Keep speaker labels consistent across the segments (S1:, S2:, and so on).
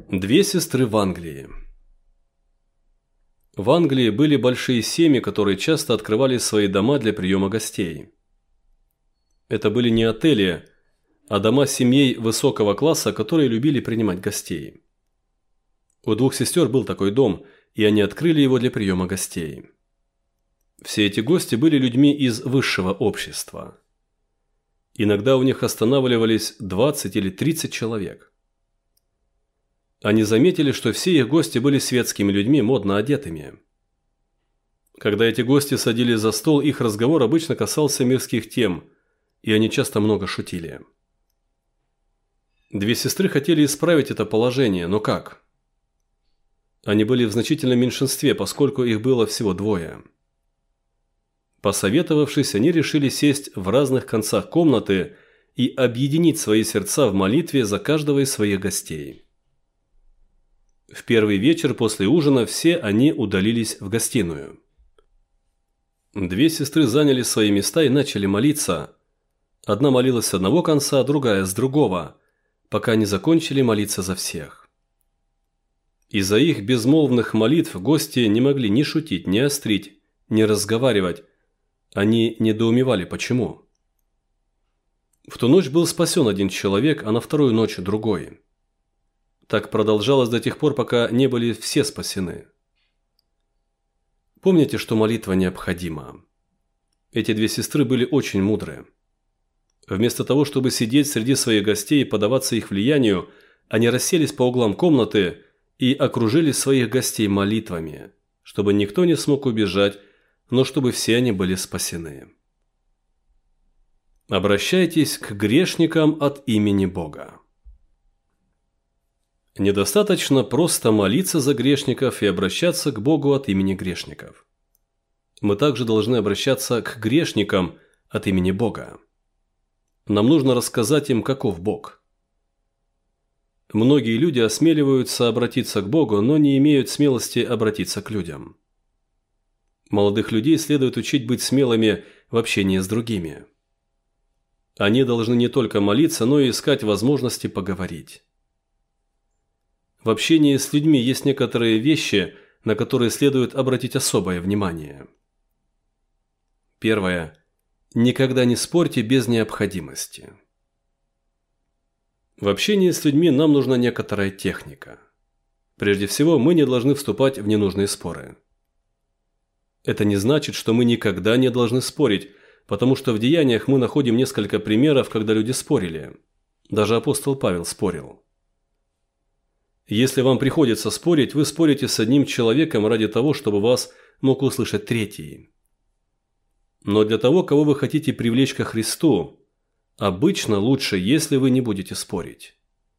S1: Две сестры в Англии. В Англии были большие семьи, которые часто открывали свои дома для приема гостей. Это были не отели, а дома семей высокого класса, которые любили принимать гостей. У двух сестер был такой дом, и они открыли его для приема гостей. Все эти гости были людьми из высшего общества. Иногда у них останавливались 20 или 30 человек. Они заметили, что все их гости были светскими людьми, модно одетыми. Когда эти гости садились за стол, их разговор обычно касался мирских тем, и они часто много шутили. Две сестры хотели исправить это положение, но как? Они были в значительном меньшинстве, поскольку их было всего двое. Посоветовавшись, они решили сесть в разных концах комнаты и объединить свои сердца в молитве за каждого из своих гостей. В первый вечер после ужина все они удалились в гостиную. Две сестры заняли свои места и начали молиться. Одна молилась с одного конца, другая с другого, пока не закончили молиться за всех. Из-за их безмолвных молитв гости не могли ни шутить, ни острить, ни разговаривать. Они недоумевали, почему. В ту ночь был спасен один человек, а на вторую ночь другой. Так продолжалось до тех пор, пока не были все спасены. Помните, что молитва необходима. Эти две сестры были очень мудрые. Вместо того, чтобы сидеть среди своих гостей и поддаваться их влиянию, они расселись по углам комнаты и окружили своих гостей молитвами, чтобы никто не смог убежать, но чтобы все они были спасены. Обращайтесь к грешникам от имени Бога. Недостаточно просто молиться за грешников и обращаться к Богу от имени грешников. Мы также должны обращаться к грешникам от имени Бога. Нам нужно рассказать им, каков Бог. Многие люди осмеливаются обратиться к Богу, но не имеют смелости обратиться к людям. Молодых людей следует учить быть смелыми в общении с другими. Они должны не только молиться, но и искать возможности поговорить. В общении с людьми есть некоторые вещи, на которые следует обратить особое внимание. Первое. Никогда не спорьте без необходимости. В общении с людьми нам нужна некоторая техника. Прежде всего, мы не должны вступать в ненужные споры. Это не значит, что мы никогда не должны спорить, потому что в Деяниях мы находим несколько примеров, когда люди спорили. Даже апостол Павел спорил. Если вам приходится спорить, вы спорите с одним человеком ради того, чтобы вас мог услышать третий. Но для того, кого вы хотите привлечь ко Христу, обычно лучше, если вы не будете спорить.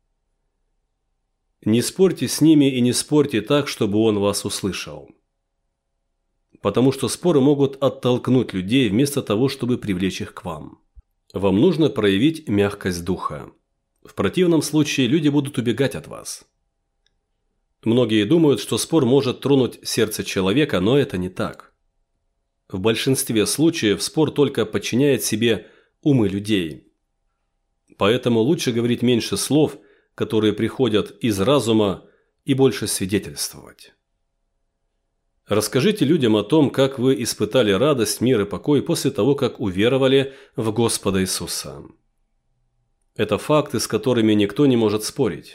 S1: Не спорьте с ними и не спорьте так, чтобы он вас услышал. Потому что споры могут оттолкнуть людей вместо того, чтобы привлечь их к вам. Вам нужно проявить мягкость духа. В противном случае люди будут убегать от вас. Многие думают, что спор может тронуть сердце человека, но это не так. В большинстве случаев спор только подчиняет себе умы людей. Поэтому лучше говорить меньше слов, которые приходят из разума, и больше свидетельствовать. Расскажите людям о том, как вы испытали радость, мир и покой после того, как уверовали в Господа Иисуса. Это факты, с которыми никто не может спорить.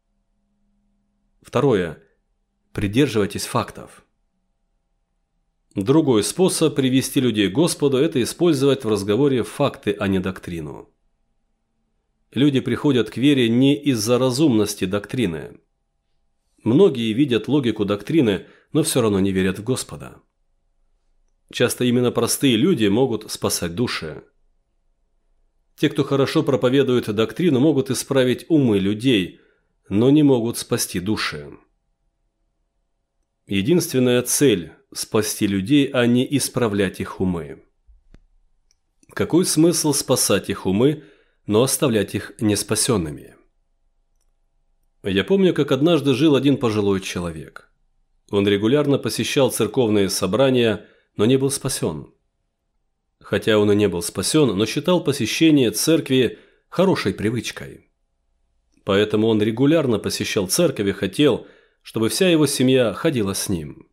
S1: Второе. Придерживайтесь фактов. Другой способ привести людей к Господу – это использовать в разговоре факты, а не доктрину. Люди приходят к вере не из-за разумности доктрины. Многие видят логику доктрины, но все равно не верят в Господа. Часто именно простые люди могут спасать души. Те, кто хорошо проповедует доктрину, могут исправить умы людей, но не могут спасти души. Единственная цель – спасти людей, а не исправлять их умы. Какой смысл спасать их умы, но оставлять их неспасенными? Я помню, как однажды жил один пожилой человек. Он регулярно посещал церковные собрания, но не был спасен. Хотя он и не был спасен, но считал посещение церкви хорошей привычкой. Поэтому он регулярно посещал церковь и хотел, чтобы вся его семья ходила с ним.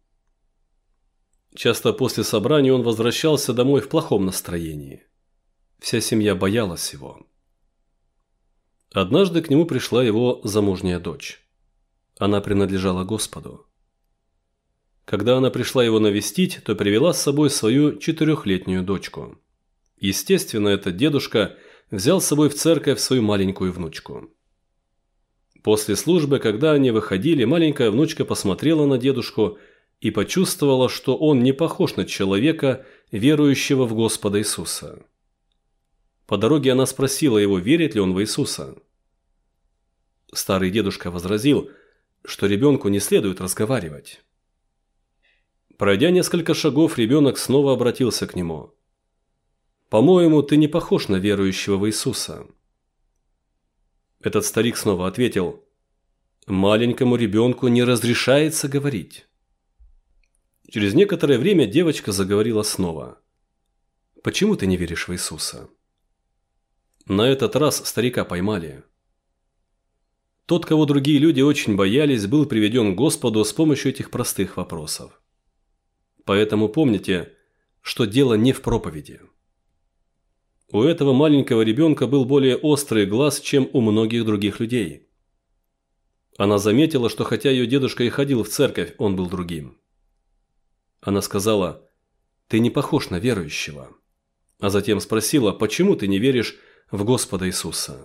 S1: Часто после собрания он возвращался домой в плохом настроении. Вся семья боялась его. Однажды к нему пришла его замужняя дочь. Она принадлежала Господу. Когда она пришла его навестить, то привела с собой свою 4-летнюю дочку. Естественно, этот дедушка взял с собой в церковь свою маленькую внучку. После службы, когда они выходили, маленькая внучка посмотрела на дедушку и почувствовала, что он не похож на человека, верующего в Господа Иисуса. По дороге она спросила его, верит ли он в Иисуса. Старый дедушка возразил, что ребенку не следует разговаривать. Пройдя несколько шагов, ребенок снова обратился к нему. «По-моему, ты не похож на верующего в Иисуса». Этот старик снова ответил, «Маленькому ребенку не разрешается говорить». Через некоторое время девочка заговорила снова. «Почему ты не веришь в Иисуса?» На этот раз старика поймали. Тот, кого другие люди очень боялись, был приведен к Господу с помощью этих простых вопросов. Поэтому помните, что дело не в проповеди. У этого маленького ребенка был более острый глаз, чем у многих других людей. Она заметила, что хотя ее дедушка и ходил в церковь, он был другим. Она сказала, «Ты не похож на верующего». А затем спросила, «Почему ты не веришь в Господа Иисуса?»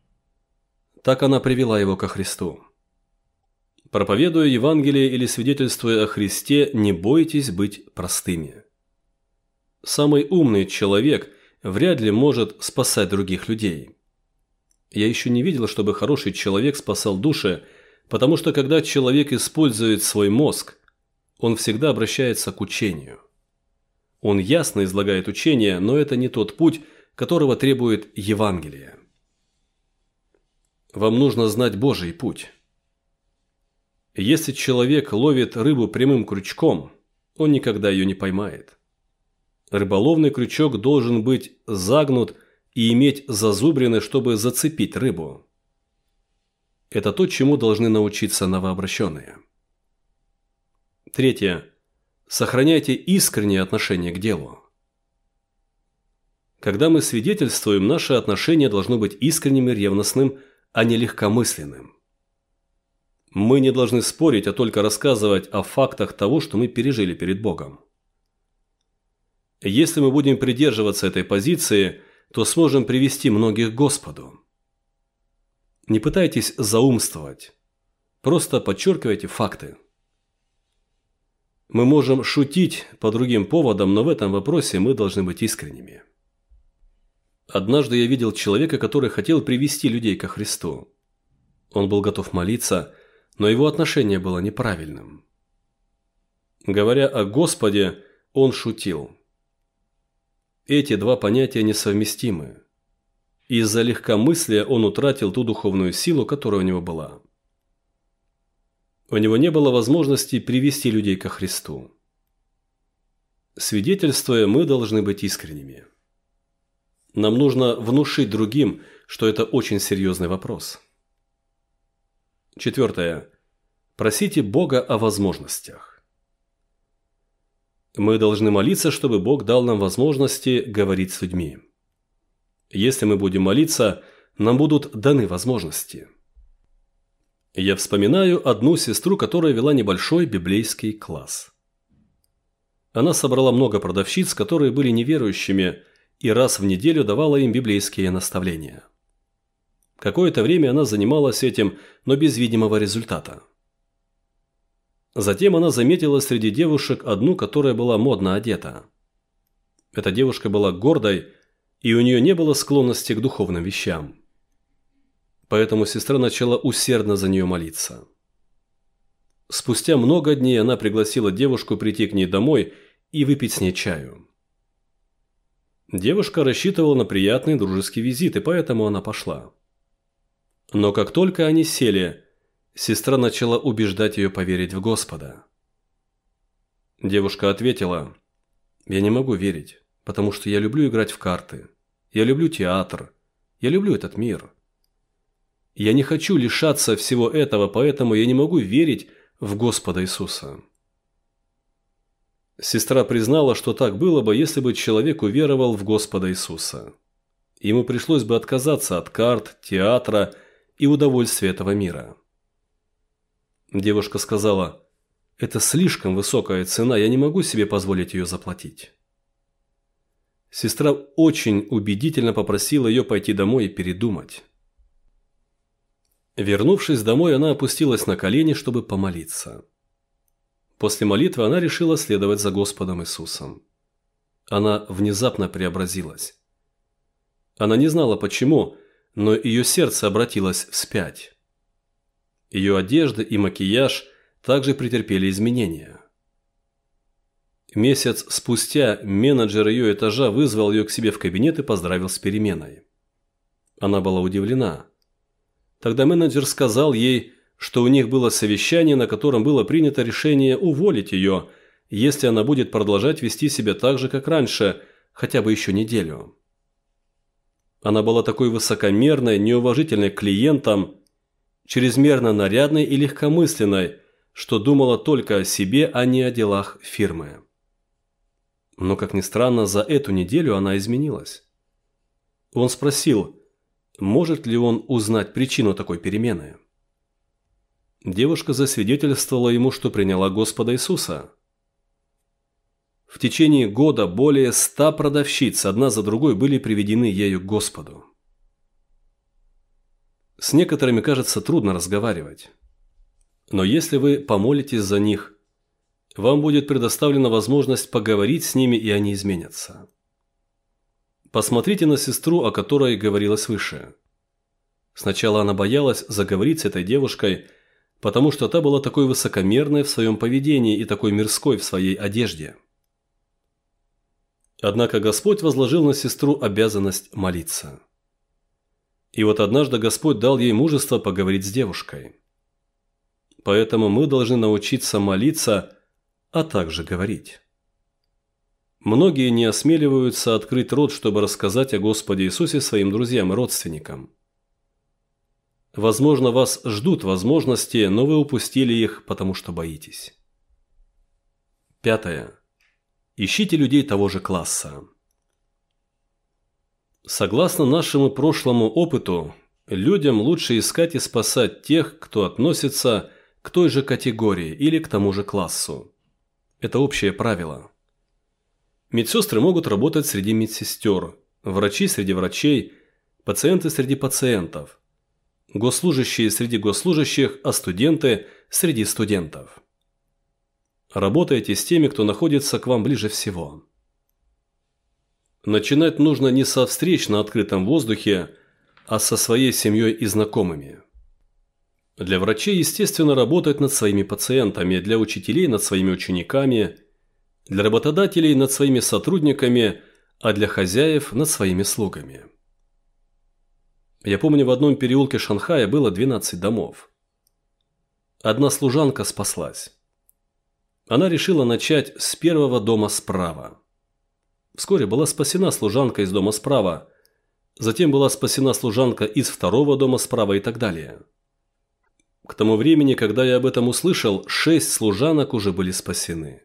S1: Так она привела его ко Христу. Проповедуя Евангелие или свидетельствуя о Христе, не бойтесь быть простыми. Самый умный человек вряд ли может спасать других людей. Я еще не видел, чтобы хороший человек спасал души, потому что когда человек использует свой мозг, он всегда обращается к учению. Он ясно излагает учение, но это не тот путь, которого требует Евангелие. Вам нужно знать Божий путь. Если человек ловит рыбу прямым крючком, он никогда ее не поймает. Рыболовный крючок должен быть загнут и иметь зазубрины, чтобы зацепить рыбу. Это то, чему должны научиться новообращенные. Третье. Сохраняйте искреннее отношение к делу. Когда мы свидетельствуем, наше отношение должно быть искренним и ревностным, а не легкомысленным. Мы не должны спорить, а только рассказывать о фактах того, что мы пережили перед Богом. Если мы будем придерживаться этой позиции, то сможем привести многих к Господу. Не пытайтесь заумствовать, просто подчеркивайте факты. Мы можем шутить по другим поводам, но в этом вопросе мы должны быть искренними. Однажды я видел человека, который хотел привести людей ко Христу. Он был готов молиться, но его отношение было неправильным. Говоря о Господе, он шутил. Эти два понятия несовместимы. Из-за легкомыслия он утратил ту духовную силу, которая у него была. У него не было возможности привести людей ко Христу. Свидетельствуя, мы должны быть искренними. Нам нужно внушить другим, что это очень серьезный вопрос. Четвертое. Просите Бога о возможностях. Мы должны молиться, чтобы Бог дал нам возможности говорить с людьми. Если мы будем молиться, нам будут даны возможности. Я вспоминаю одну сестру, которая вела небольшой библейский класс. Она собрала много продавщиц, которые были неверующими, и раз в неделю давала им библейские наставления. Какое-то время она занималась этим, но без видимого результата. Затем она заметила среди девушек одну, которая была модно одета. Эта девушка была гордой, и у нее не было склонности к духовным вещам. Поэтому сестра начала усердно за нее молиться. Спустя много дней она пригласила девушку прийти к ней домой и выпить с ней чаю. Девушка рассчитывала на приятный дружеский визит, и поэтому она пошла. Но как только они сели, сестра начала убеждать ее поверить в Господа. Девушка ответила, «Я не могу верить, потому что я люблю играть в карты, я люблю театр, я люблю этот мир. Я не хочу лишаться всего этого, поэтому я не могу верить в Господа Иисуса». Сестра признала, что так было бы, если бы человек уверовал в Господа Иисуса. Ему пришлось бы отказаться от карт, театра и удовольствия этого мира. Девушка сказала: «Это слишком высокая цена, я не могу себе позволить ее заплатить». Сестра очень убедительно попросила ее пойти домой и передумать. Вернувшись домой, она опустилась на колени, чтобы помолиться. После молитвы она решила следовать за Господом Иисусом. Она внезапно преобразилась. Она не знала почему, но ее сердце обратилось вспять. Ее одежда и макияж также претерпели изменения. Месяц спустя менеджер ее этажа вызвал ее к себе в кабинет и поздравил с переменой. Она была удивлена. Тогда менеджер сказал ей, что у них было совещание, на котором было принято решение уволить ее, если она будет продолжать вести себя так же, как раньше, хотя бы еще неделю. Она была такой высокомерной, неуважительной к клиентам, чрезмерно нарядной и легкомысленной, что думала только о себе, а не о делах фирмы. Но, как ни странно, за эту неделю она изменилась. Он спросил, может ли он узнать причину такой перемены. Девушка засвидетельствовала ему, что приняла Господа Иисуса. В течение года более 100 продавщиц одна за другой были приведены ею к Господу. С некоторыми, кажется, трудно разговаривать. Но если вы помолитесь за них, вам будет предоставлена возможность поговорить с ними, и они изменятся. Посмотрите на сестру, о которой говорилось выше. Сначала она боялась заговорить с этой девушкой, потому что та была такой высокомерной в своем поведении и такой мирской в своей одежде. Однако Господь возложил на сестру обязанность молиться. И вот однажды Господь дал ей мужество поговорить с девушкой. Поэтому мы должны научиться молиться, а также говорить. Многие не осмеливаются открыть рот, чтобы рассказать о Господе Иисусе своим друзьям и родственникам. Возможно, вас ждут возможности, но вы упустили их, потому что боитесь. 5. Ищите людей того же класса. Согласно нашему прошлому опыту, людям лучше искать и спасать тех, кто относится к той же категории или к тому же классу. Это общее правило. Медсестры могут работать среди медсестер, врачи среди врачей, пациенты среди пациентов, госслужащие среди госслужащих, а студенты среди студентов. Работайте с теми, кто находится к вам ближе всего. Начинать нужно не со встреч на открытом воздухе, а со своей семьей и знакомыми. Для врачей, естественно, работать над своими пациентами, для учителей над своими учениками, для работодателей над своими сотрудниками, а для хозяев над своими слугами. Я помню, в одном переулке Шанхая было 12 домов. Одна служанка спаслась. Она решила начать с первого дома справа. Вскоре была спасена служанка из дома справа, затем была спасена служанка из второго дома справа и так далее. К тому времени, когда я об этом услышал, 6 служанок уже были спасены.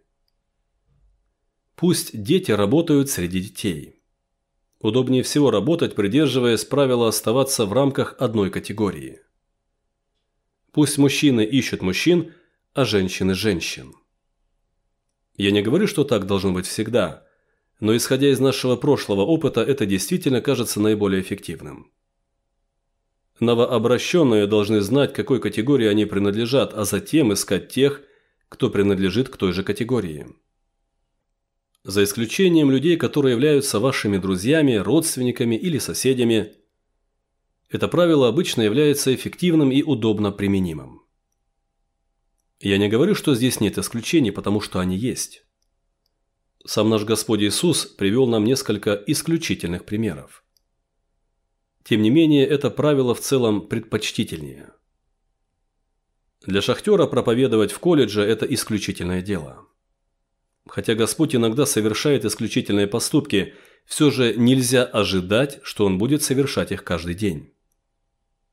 S1: Пусть дети работают среди детей. Удобнее всего работать, придерживаясь правила оставаться в рамках одной категории. Пусть мужчины ищут мужчин, а женщины – женщин. Я не говорю, что так должно быть всегда, но исходя из нашего прошлого опыта, это действительно кажется наиболее эффективным. Новообращенные должны знать, к какой категории они принадлежат, а затем искать тех, кто принадлежит к той же категории. За исключением людей, которые являются вашими друзьями, родственниками или соседями, это правило обычно является эффективным и удобно применимым. Я не говорю, что здесь нет исключений, потому что они есть. Сам наш Господь Иисус привел нам несколько исключительных примеров. Тем не менее, это правило в целом предпочтительнее. Для шахтера проповедовать в колледже – это исключительное дело. Хотя Господь иногда совершает исключительные поступки, все же нельзя ожидать, что Он будет совершать их каждый день.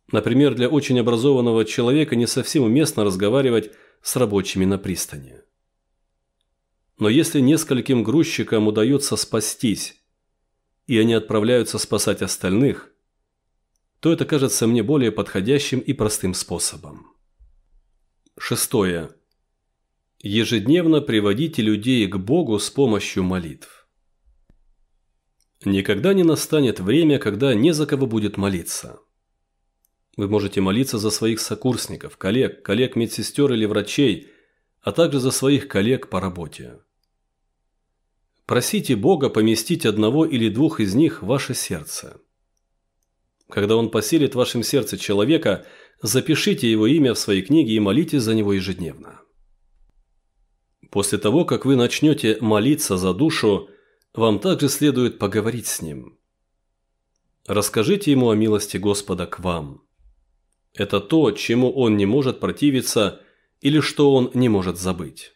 S1: Например, для очень образованного человека не совсем уместно разговаривать с рабочими на пристани. Но если нескольким грузчикам удается спастись, и они отправляются спасать остальных, то это кажется мне более подходящим и простым способом. 6. Ежедневно приводите людей к Богу с помощью молитв. Никогда не настанет время, когда не за кого будет молиться. Вы можете молиться за своих сокурсников, коллег медсестер или врачей, а также за своих коллег по работе. Просите Бога поместить одного или двух из них в ваше сердце. Когда Он поселит в вашем сердце человека, запишите его имя в своей книге и молитесь за него ежедневно. После того, как вы начнете молиться за душу, вам также следует поговорить с ним. Расскажите ему о милости Господа к вам. Это то, чему он не может противиться или что он не может забыть.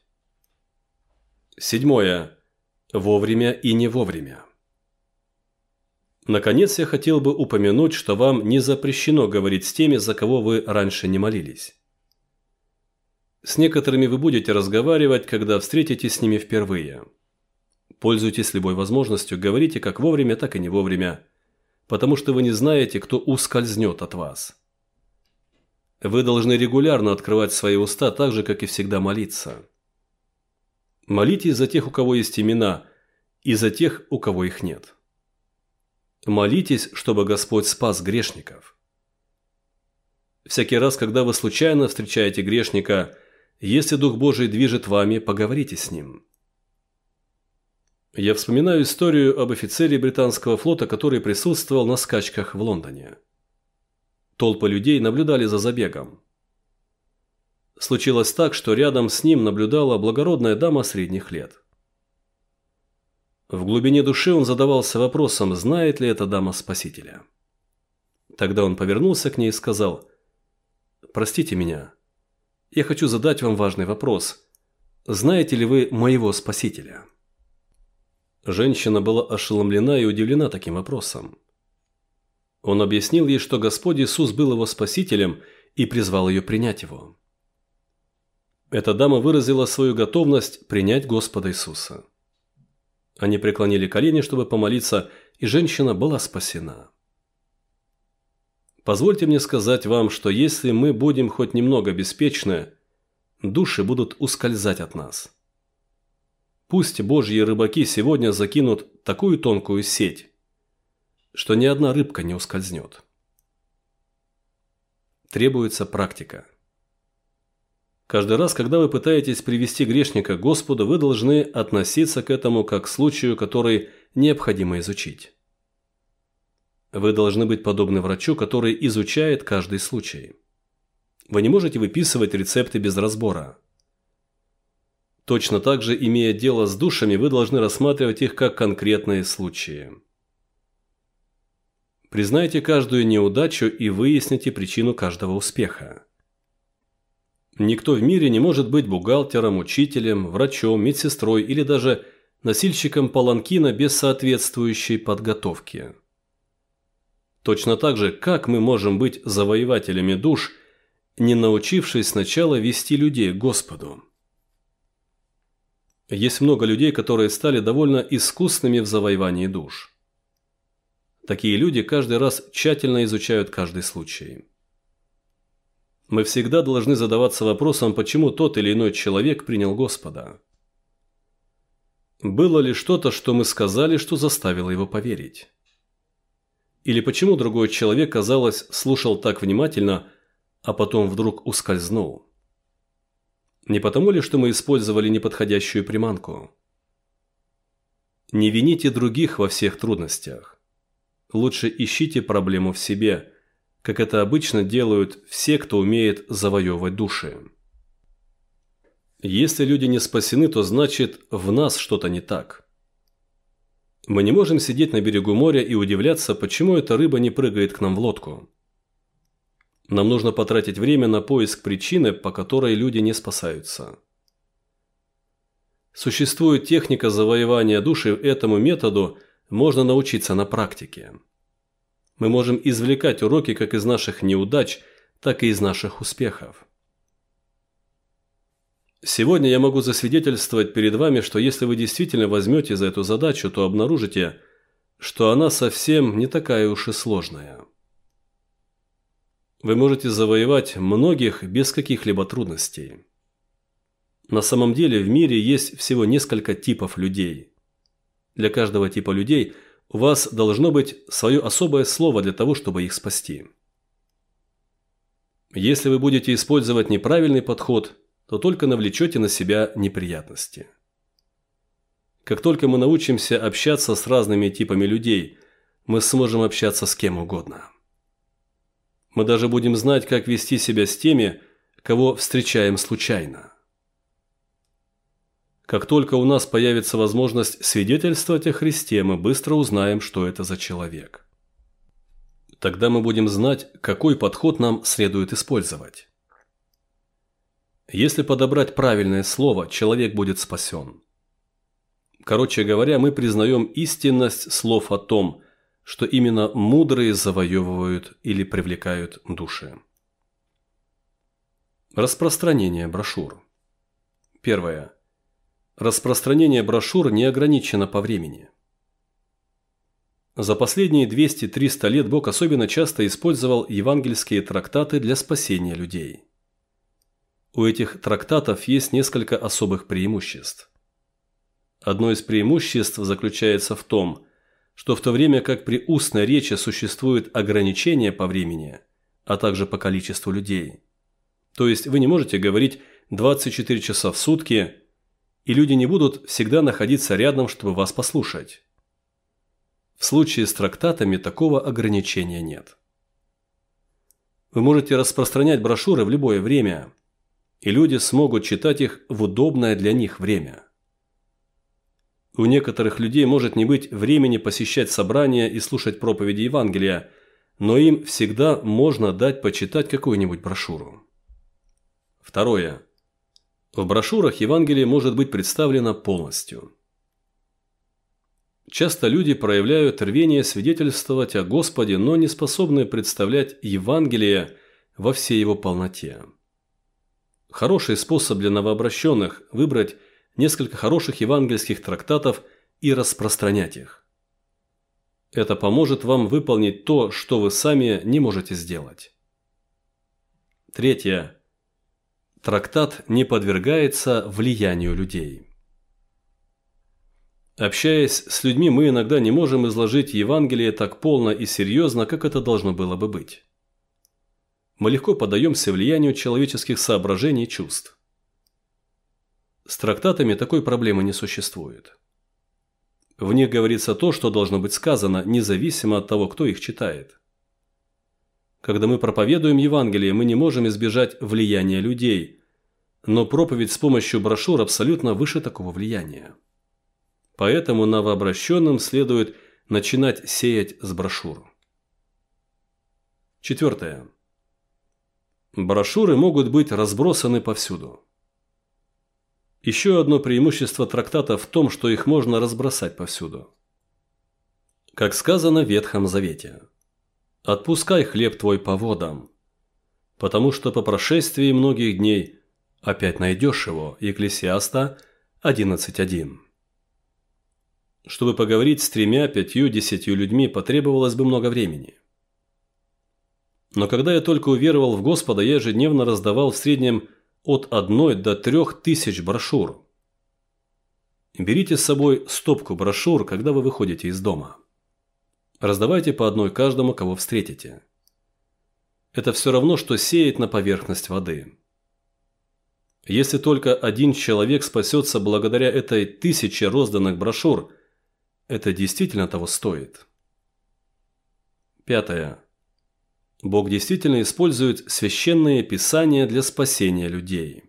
S1: 7. Вовремя и не вовремя. Наконец, я хотел бы упомянуть, что вам не запрещено говорить с теми, за кого вы раньше не молились. С некоторыми вы будете разговаривать, когда встретитесь с ними впервые. Пользуйтесь любой возможностью, говорите как вовремя, так и не вовремя, потому что вы не знаете, кто ускользнет от вас. Вы должны регулярно открывать свои уста так же, как и всегда молиться. Молитесь за тех, у кого есть имена, и за тех, у кого их нет. Молитесь, чтобы Господь спас грешников. Всякий раз, когда вы случайно встречаете грешника, если Дух Божий движет вами, поговорите с ним. Я вспоминаю историю об офицере британского флота, который присутствовал на скачках в Лондоне. Толпы людей наблюдали за забегом. Случилось так, что рядом с ним наблюдала благородная дама средних лет. В глубине души он задавался вопросом, знает ли эта дама Спасителя. Тогда он повернулся к ней и сказал: «Простите меня, я хочу задать вам важный вопрос. Знаете ли вы моего Спасителя?» Женщина была ошеломлена и удивлена таким вопросом. Он объяснил ей, что Господь Иисус был его Спасителем и призвал ее принять его. Эта дама выразила свою готовность принять Господа Иисуса. Они преклонили колени, чтобы помолиться, и женщина была спасена. Позвольте мне сказать вам, что если мы будем хоть немного беспечны, души будут ускользать от нас. Пусть Божьи рыбаки сегодня закинут такую тонкую сеть, что ни одна рыбка не ускользнет. Требуется практика. Каждый раз, когда вы пытаетесь привести грешника к Господу, вы должны относиться к этому как к случаю, который необходимо изучить. Вы должны быть подобны врачу, который изучает каждый случай. Вы не можете выписывать рецепты без разбора. Точно так же, имея дело с душами, вы должны рассматривать их как конкретные случаи. Признайте каждую неудачу и выясните причину каждого успеха. Никто в мире не может быть бухгалтером, учителем, врачом, медсестрой или даже носильщиком паланкина без соответствующей подготовки. Точно так же, как мы можем быть завоевателями душ, не научившись сначала вести людей к Господу. Есть много людей, которые стали довольно искусными в завоевании душ. Такие люди каждый раз тщательно изучают каждый случай. Мы всегда должны задаваться вопросом, почему тот или иной человек принял Господа. Было ли что-то, что мы сказали, что заставило его поверить? Или почему другой человек, казалось, слушал так внимательно, а потом вдруг ускользнул? Не потому ли, что мы использовали неподходящую приманку? Не вините других во всех трудностях. Лучше ищите проблему в себе, как это обычно делают все, кто умеет завоевывать души. Если люди не спасены, то значит, в нас что-то не так. Мы не можем сидеть на берегу моря и удивляться, почему эта рыба не прыгает к нам в лодку. Нам нужно потратить время на поиск причины, по которой люди не спасаются. Существует техника завоевания души, этому методу можно научиться на практике. Мы можем извлекать уроки как из наших неудач, так и из наших успехов. Сегодня я могу засвидетельствовать перед вами, что если вы действительно возьмете за эту задачу, то обнаружите, что она совсем не такая уж и сложная. Вы можете завоевать многих без каких-либо трудностей. На самом деле в мире есть всего несколько типов людей. Для каждого типа людей у вас должно быть свое особое слово для того, чтобы их спасти. Если вы будете использовать неправильный подход, то только навлечете на себя неприятности. Как только мы научимся общаться с разными типами людей, мы сможем общаться с кем угодно. Мы даже будем знать, как вести себя с теми, кого встречаем случайно. Как только у нас появится возможность свидетельствовать о Христе, мы быстро узнаем, что это за человек. Тогда мы будем знать, какой подход нам следует использовать. Если подобрать правильное слово, человек будет спасен. Короче говоря, мы признаем истинность слов о том, что именно мудрые завоевывают или привлекают души. Распространение брошюр. Первое. Распространение брошюр не ограничено по времени. За последние 200-300 лет Бог особенно часто использовал евангельские трактаты для спасения людей. У этих трактатов есть несколько особых преимуществ. Одно из преимуществ заключается в том, что в то время как при устной речи существует ограничение по времени, а также по количеству людей, то есть вы не можете говорить 24 часа в сутки, и люди не будут всегда находиться рядом, чтобы вас послушать. В случае с трактатами такого ограничения нет. Вы можете распространять брошюры в любое время, и люди смогут читать их в удобное для них время. У некоторых людей может не быть времени посещать собрания и слушать проповеди Евангелия, но им всегда можно дать почитать какую-нибудь брошюру. Второе. В брошюрах Евангелие может быть представлено полностью. Часто люди проявляют рвение свидетельствовать о Господе, но не способны представлять Евангелие во всей его полноте. Хороший способ для новообращенных – выбрать несколько хороших евангельских трактатов и распространять их. Это поможет вам выполнить то, что вы сами не можете сделать. Третье. Трактат не подвергается влиянию людей. Общаясь с людьми, мы иногда не можем изложить Евангелие так полно и серьезно, как это должно было бы быть. Мы легко поддаемся влиянию человеческих соображений и чувств. С трактатами такой проблемы не существует. В них говорится то, что должно быть сказано, независимо от того, кто их читает. Когда мы проповедуем Евангелие, мы не можем избежать влияния людей, но проповедь с помощью брошюр абсолютно выше такого влияния. Поэтому новообращенным следует начинать сеять с брошюр. Четвертое. Брошюры могут быть разбросаны повсюду. Еще одно преимущество трактата в том, что их можно разбросать повсюду. Как сказано в Ветхом Завете: «Отпускай хлеб твой по водам, потому что по прошествии многих дней опять найдешь его». Екклесиаста 11:1. Чтобы поговорить с 3, 5, 10 людьми, потребовалось бы много времени. Но когда я только уверовал в Господа, я ежедневно раздавал в среднем от 1 до 3 тысяч брошюр. Берите с собой стопку брошюр, когда вы выходите из дома. Раздавайте по одной каждому, кого встретите. Это все равно, что сеять на поверхность воды. Если только один человек спасется благодаря этой 1000 розданных брошюр, это действительно того стоит. Пятое. Бог действительно использует священные писания для спасения людей.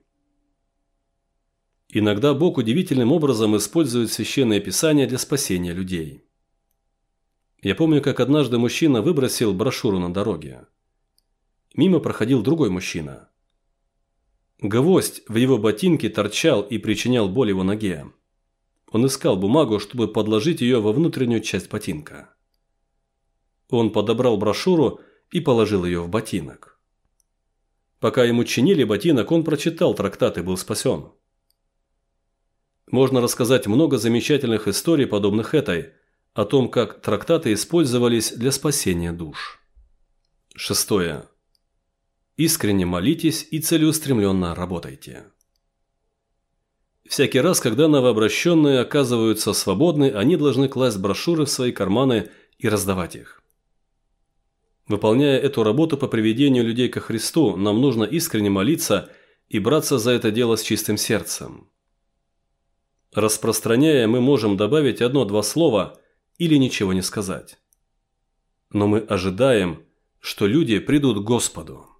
S1: Иногда Бог удивительным образом использует священные писания для спасения людей. Я помню, как однажды мужчина выбросил брошюру на дороге. Мимо проходил другой мужчина. Гвоздь в его ботинке торчал и причинял боль его ноге. Он искал бумагу, чтобы подложить ее во внутреннюю часть ботинка. Он подобрал брошюру и положил ее в ботинок. Пока ему чинили ботинок, он прочитал трактат и был спасен. Можно рассказать много замечательных историй, подобных этой, о том, как трактаты использовались для спасения душ. 6. Искренне молитесь и целеустремленно работайте. Всякий раз, когда новообращенные оказываются свободны, они должны класть брошюры в свои карманы и раздавать их. Выполняя эту работу по приведению людей ко Христу, нам нужно искренне молиться и браться за это дело с чистым сердцем. Распространяя, мы можем добавить 1-2 слова или ничего не сказать. Но мы ожидаем, что люди придут к Господу.